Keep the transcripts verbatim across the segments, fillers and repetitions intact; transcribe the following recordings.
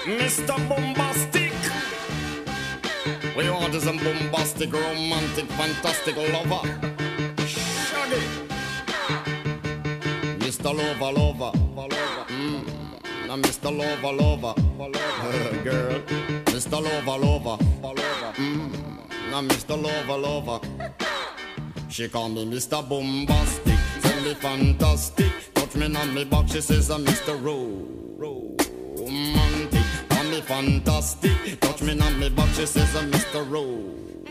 Mister Bombastic. We want is a bombastic, romantic, fantastic lover. Shaggy. Mister Lover, lover. Mm. Now Mister Lover, lover. Uh, girl. Mister Lover, lover. Mm. Now Mister Lover, lover. She call me Mister Bombastic. Tell me fantastic. Touch me on me back. She says I'm Mister Romantic. Me fantastic, touch me on me back, she says I'm Mister Rose.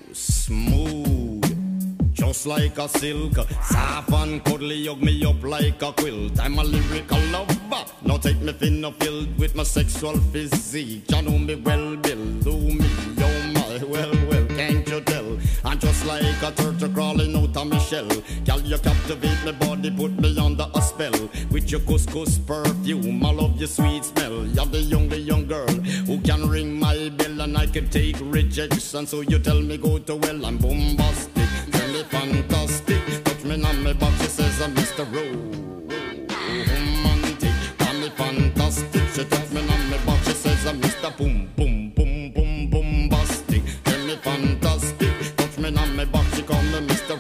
Smooth, just like a silk, soft and cuddly, hug me up like a quilt. I'm a lyrical lover, now take me thin or filled with my sexual physique. You know me well, Bill, do me, oh my, well, well, can't you tell? I'm just like a turtle crawling out of my shell. Girl, you captivate my body, put me under a spell. With your couscous perfume, I love your sweet smell. You're the only young girl who can ring my bell, and I can take rejection. So you tell me go to well, I'm bombastic, tell me fantastic. Touch me on my back, she says I'm Mister Romantic. Tell me fantastic, she touch me on my back, she says I'm Mister Boom Boom Boom Boom Bombastic. Tell me fantastic, touch me on my back, she call me Mister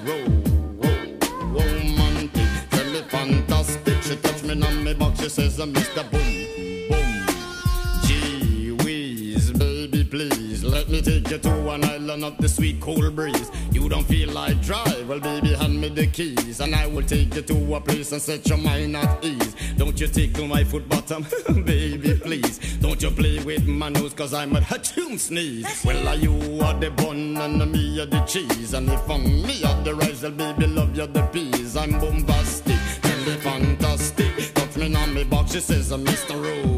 Romantic. Tell me fantastic, she touch me on my back, she says I'm Mister Boom Boom. Gee whiz, baby please, let me take you to an island of the sweet cool breeze. You don't feel like drive, well baby hand me the keys, and I will take you to a place and set your mind at ease. Don't you tickle my foot bottom, baby please. Don't you play with my nose, cause I'm a ha-choom sneeze. Well are you are the bun and me are the cheese, and if I'm me are the rice, well baby love you the peas. I'm bombastic, tell me fantastic. Touch me on me box, she says I'm Mister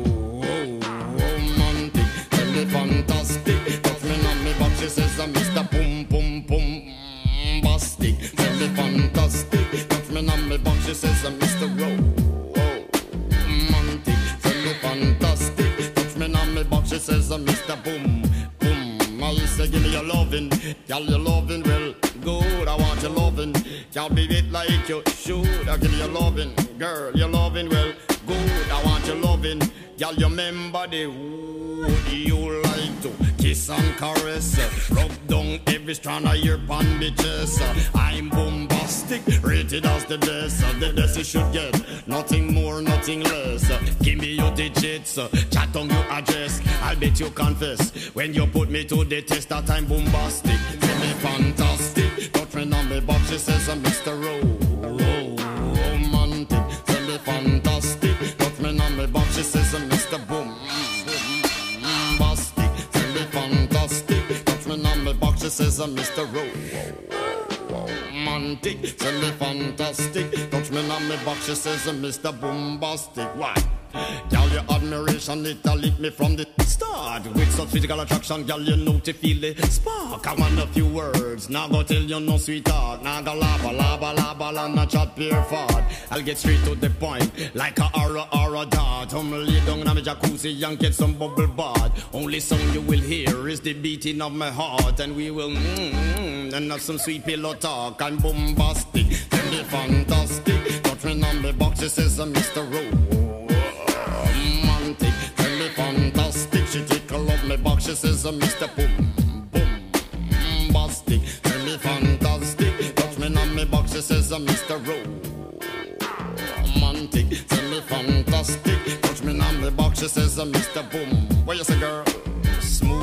Romantic. Tell me fantastic, touch me on me box, she says I'm Mister Boom Boom Boom Bastic. Tell me fantastic, touch me on me box, she says I'm Mister Romantic. Tell me fantastic, touch me on me box, she says I'm Mister Boom Boom. I say give me your lovin', girl your lovin' well good. I want your lovin', can't be it like you should. I give you your lovin', girl your lovin' well good. I want your lovin', girl you remember the would you like to kiss and caress, rub down every strand of your bandages. I'm bombastic, rated as the best. The best you should get, nothing more, nothing less. Give me your digits, chat on your address. I'll bet you confess when you put me to the test that I'm bombastic. Tell me fantastic, touch me on me box, she says I'm Mister Romantic. Tell me fantastic, touch me on me box, she says I'm Mister Boom Bastic. Tell me fantastic, touch me on me box, she says I'm Mister Romantic. Tell me fantastic, touch me on me box, she says I'm Mister Bombastic. Why? Girl, your admiration, it a lit me from the start. With such physical attraction, girl, you know to feel the spark. I want a few words, now go tell you no sweetheart. Now go lava, lava, lava, and not chat pure fart. I'll get straight to the point, like a aura, aura dart. I'm lay down in my jacuzzi and get some bubble bath. Only song you will hear is the beating of my heart, and we will mmm, and have some sweet pillow talk. I'm bombastic, tell me fantastic. Touch me on the box, she says I'm Mister Romantic. Tell me fantastic, she tickle up my box, she says I'm Mister Boom Boom Bastic. Tell me fantastic, touch me on my box, she says I'm Mister Romantic. Tell me fantastic, touch me on my box, she says I'm Mister Boom. What you say, girl? Smooth.